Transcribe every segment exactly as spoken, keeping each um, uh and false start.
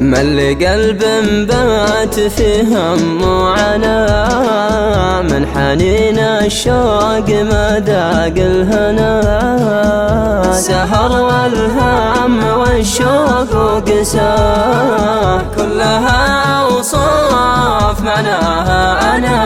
من لقلب بات في هم وعنا، من حنين الشوق ما ذاق الهنا. سهر والهم والشوق وقساه، كلها أوصاف معناها أنا،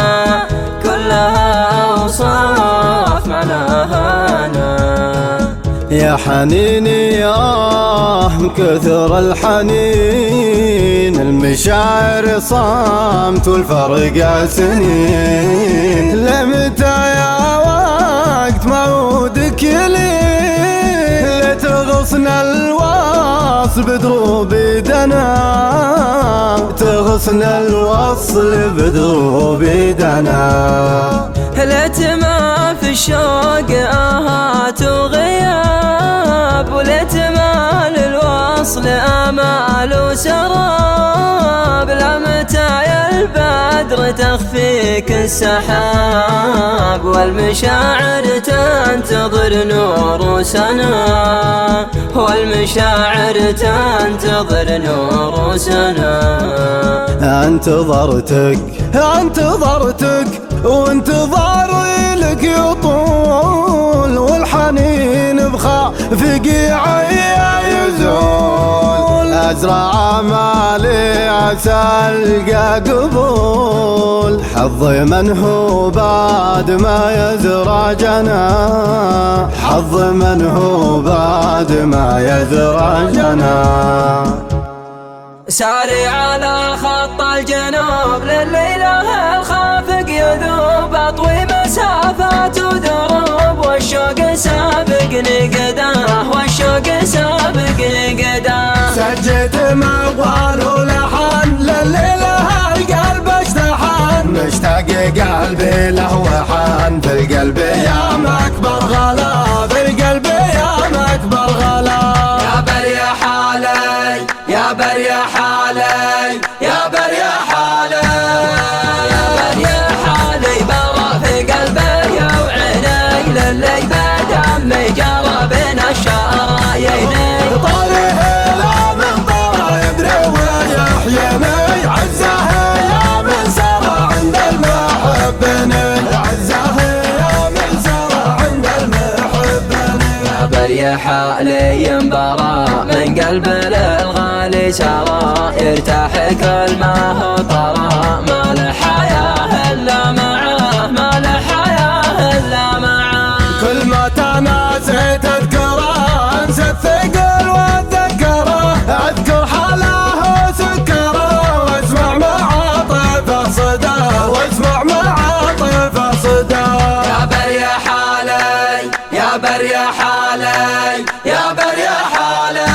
كلها أوصاف معناها أنا. يا حنيني ياه كثر الحنين، المشاعر صامت والفرق سنين. لمتى يا وقت موعودك يلين، لتغصنا الوصل بدروب دنا، تغصنا الوصل بدروب دنا. لتما في الشوق آهات وغياب، ولتما للوصل آمال وسراب. لمتى يا البدر تخفيك السحاب، والمشاعر تنتظر نور سنا، والمشاعر تنتظر نور سنا. انتظرتك انتظرتك وانتظاري لك يطول، والحنين بخافقي عيا يزول. أزرع مالي عسى ألقى قبول، حظي من هو بعد ما يزرع جناه، حظ من هو بعد ما يزرع جناه. ساري على خط الجنوب لليلة الخافق يذوب، أطوي مسافات ودروب، والشوق سابقني قداه، والشوق سابقني قداه. سجيت موال ولحن لليلة القلب اشتحن، مشتاق قلبي له وحن، في القلب يا مكبر غلا، في القلب يا مكبر غلا. يا بر يا حالي يا بر يا حالي يا بر يا حالي، يا بر يا حالي برا في قلبي يا وعيني، للي بدمي جرى بين الشرايين. طريق لا من طرى يدري ويحييني، عزاه يا من سرى عند المحبين، عزاه يا من سرى عند المحبين. يا بر يا حالي برا من قلب للغالي سرى، يرتاح كل ما هو طرى، ما له حياة إلا معاه، ما له حياة إلا معاه. كل ما تناسيت اذكره، انسى الثقل واتذكره، اذكر حاله وسكره، واسمع معاطفه صداه، واسمع معاطفه صداه. يا بر يا حالي يا بر يا حالي يا بر يا حالي،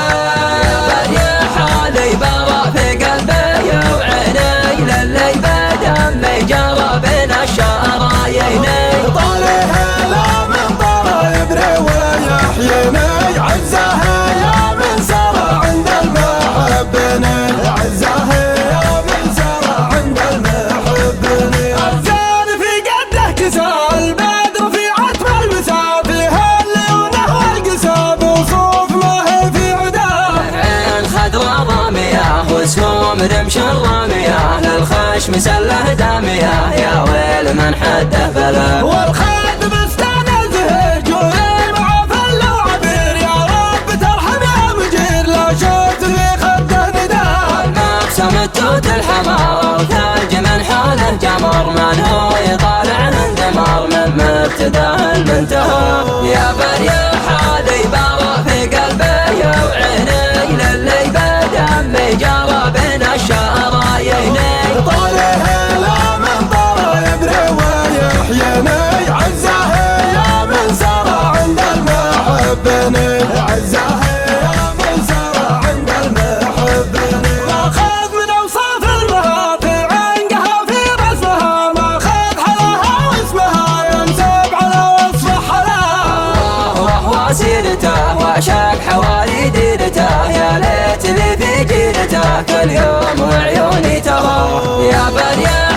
يا بر يا حالي برا في قلبي يا وعيني، للي بدمي جرى بين الشرايين. طريق لا من طرى يدري ويحييني، عزاه يا من سرى عند المحبين، عزاه يا من سرى عند المحبين. الزين في قده كسى البدر في عتم المساء، فيها الليونه والقساب وصوف ما هي في عداه. عين خضرا ضامية وسهوم رمش الرامية، للخشم سله دامية، يا ويل من حده بلا. والخد بستان الزهير جوري مع فل وعبير، يا رب ترحم يا مجير، لا شفت في خده نداء. المقسم التوت الحمار وثلج من حوله جمر، من هو يطالع من دمار من مبتداه المنتهى. يا بر يا حالي برا في قلبي يا وعيني، للي بدمي جرى بين الشرايين. طريق لا من طرى يدري ويحييني، عزاه يا من سرى عند المحبين، عزاه يا من سرى عند المحبين. ماخذ من اوصاف المها في عنقها في رسمها، ماخذ حلاها واسمها ينسب على وصف حلاها. وهو سيرته وعشاق حوالي ديرته، يا ليت لي في جيرته كل يوم وعيوني ترى. يا بر يا